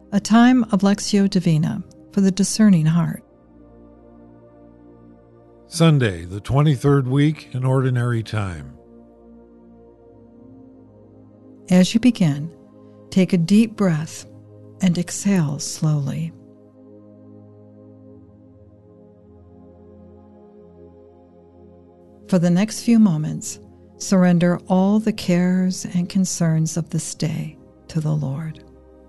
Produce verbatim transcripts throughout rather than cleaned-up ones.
a time of Lectio Divina for the discerning heart. Sunday, the twenty-third week in Ordinary Time. As you begin, take a deep breath and exhale slowly. For the next few moments, surrender all the cares and concerns of this day to the Lord.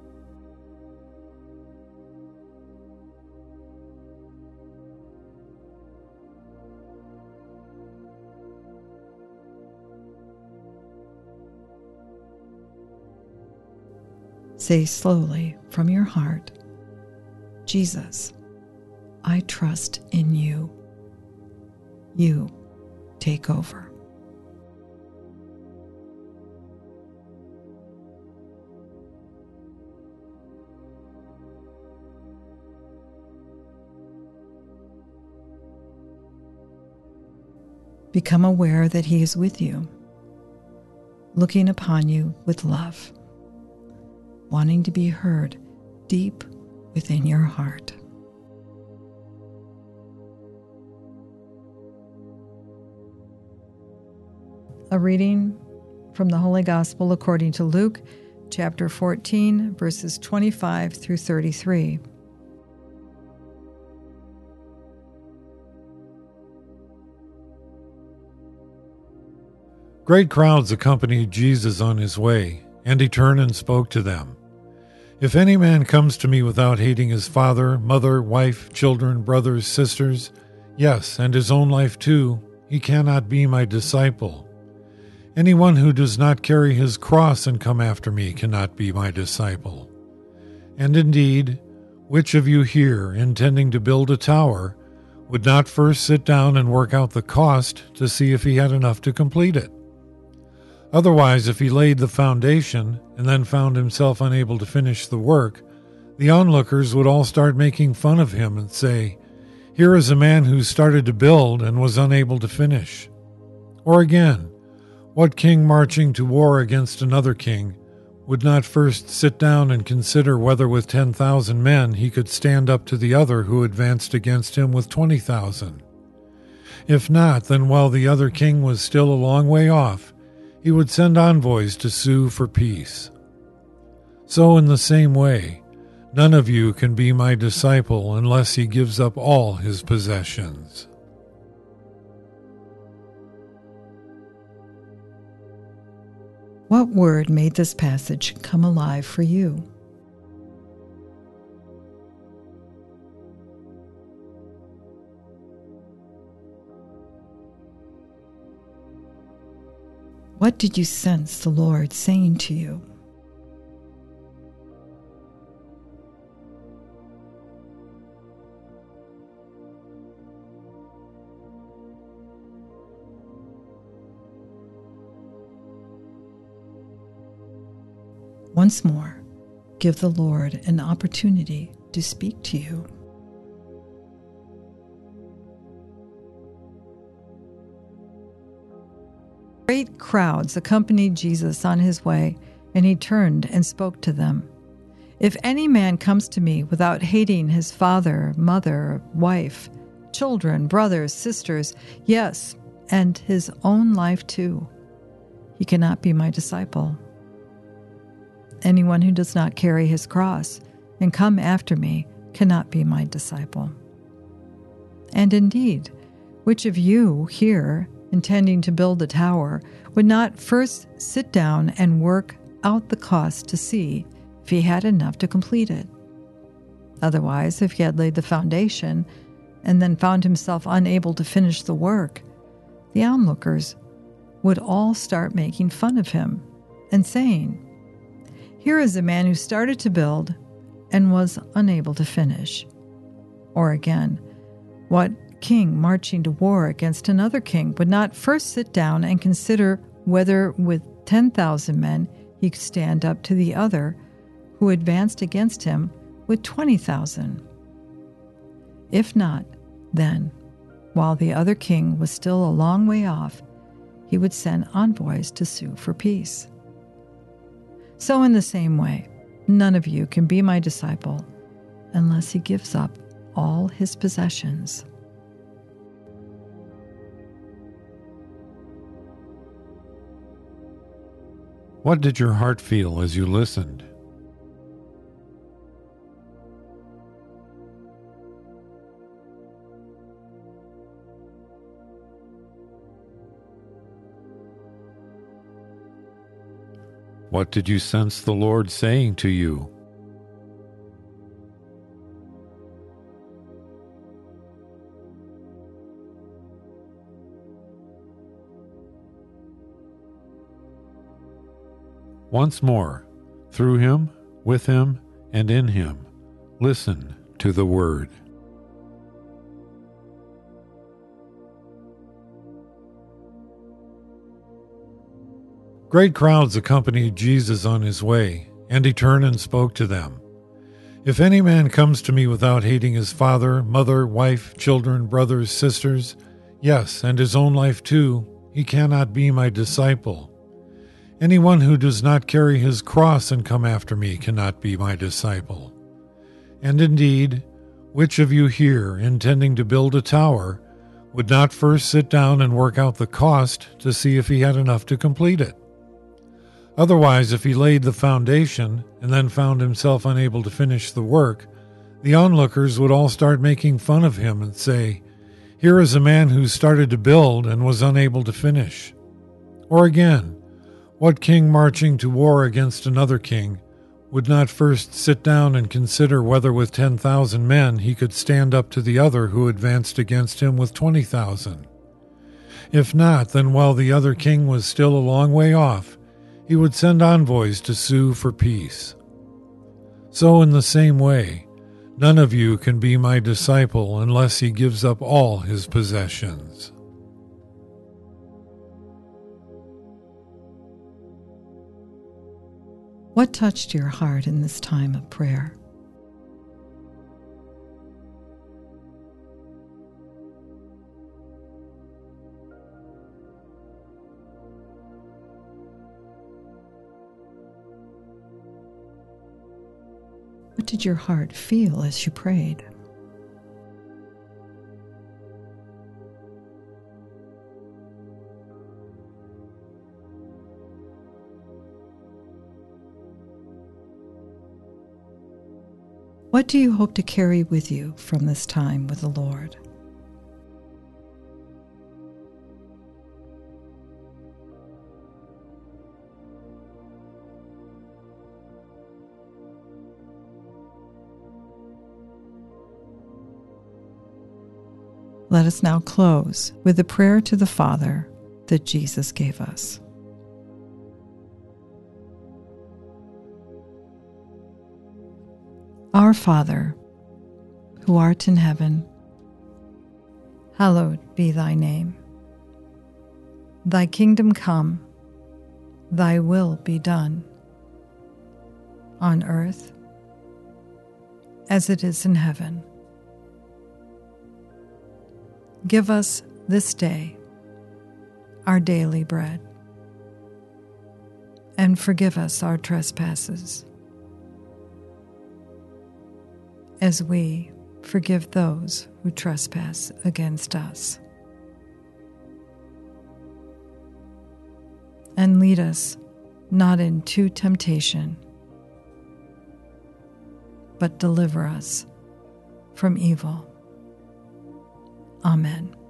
Say slowly from your heart, Jesus, I trust in you. You take over. Become aware that He is with you, looking upon you with love, wanting to be heard deep within your heart. A reading from the Holy Gospel according to Luke, chapter fourteen, verses twenty-five through thirty-three. Great crowds accompanied Jesus on his way, and he turned and spoke to them. If any man comes to me without hating his father, mother, wife, children, brothers, sisters, yes, and his own life too, he cannot be my disciple. Anyone who does not carry his cross and come after me cannot be my disciple. And indeed, which of you here, intending to build a tower, would not first sit down and work out the cost to see if he had enough to complete it? Otherwise, if he laid the foundation and then found himself unable to finish the work, the onlookers would all start making fun of him and say, "Here is a man who started to build and was unable to finish." Or again, what king marching to war against another king would not first sit down and consider whether with ten thousand men he could stand up to the other who advanced against him with twenty thousand? If not, then while the other king was still a long way off, he would send envoys to sue for peace. So in the same way, none of you can be my disciple unless he gives up all his possessions. What word made this passage come alive for you? What did you sense the Lord saying to you? Once more, give the Lord an opportunity to speak to you. Great crowds accompanied Jesus on his way, and he turned and spoke to them. If any man comes to me without hating his father, mother, wife, children, brothers, sisters, yes, and his own life too, he cannot be my disciple. Anyone who does not carry his cross and come after me cannot be my disciple. And indeed, which of you here, intending to build a tower, would not first sit down and work out the cost to see if he had enough to complete it? Otherwise, if he had laid the foundation and then found himself unable to finish the work, the onlookers would all start making fun of him and saying, "Here is a man who started to build and was unable to finish." Or again, what king marching to war against another king would not first sit down and consider whether with ten thousand men he could stand up to the other who advanced against him with twenty thousand? If not, then, while the other king was still a long way off, he would send envoys to sue for peace. So in the same way, None of you can be my disciple unless he gives up all his possessions. What did your heart feel as you listened? What did you sense the Lord saying to you? Once more, through him, with him, and in him, listen to the word. Great crowds accompanied Jesus on his way, and he turned and spoke to them. If any man comes to me without hating his father, mother, wife, children, brothers, sisters, yes, and his own life too, he cannot be my disciple. Anyone who does not carry his cross and come after me cannot be my disciple. And indeed, which of you here, intending to build a tower, would not first sit down and work out the cost to see if he had enough to complete it? Otherwise, if he laid the foundation and then found himself unable to finish the work, the onlookers would all start making fun of him and say, "Here is a man who started to build and was unable to finish." Or again, what king marching to war against another king would not first sit down and consider whether with ten thousand men he could stand up to the other who advanced against him with twenty thousand? If not, then while the other king was still a long way off, he would send envoys to sue for peace. So in the same way, none of you can be my disciple unless he gives up all his possessions. What touched your heart in this time of prayer? What did your heart feel as you prayed? What do you hope to carry with you from this time with the Lord? Let us now close with the prayer to the Father that Jesus gave us. Our Father, who art in heaven, hallowed be thy name. Thy kingdom come, thy will be done, on earth as it is in heaven. Give us this day our daily bread, and forgive us our trespasses, as we forgive those who trespass against us. And lead us not into temptation, but deliver us from evil. Amen.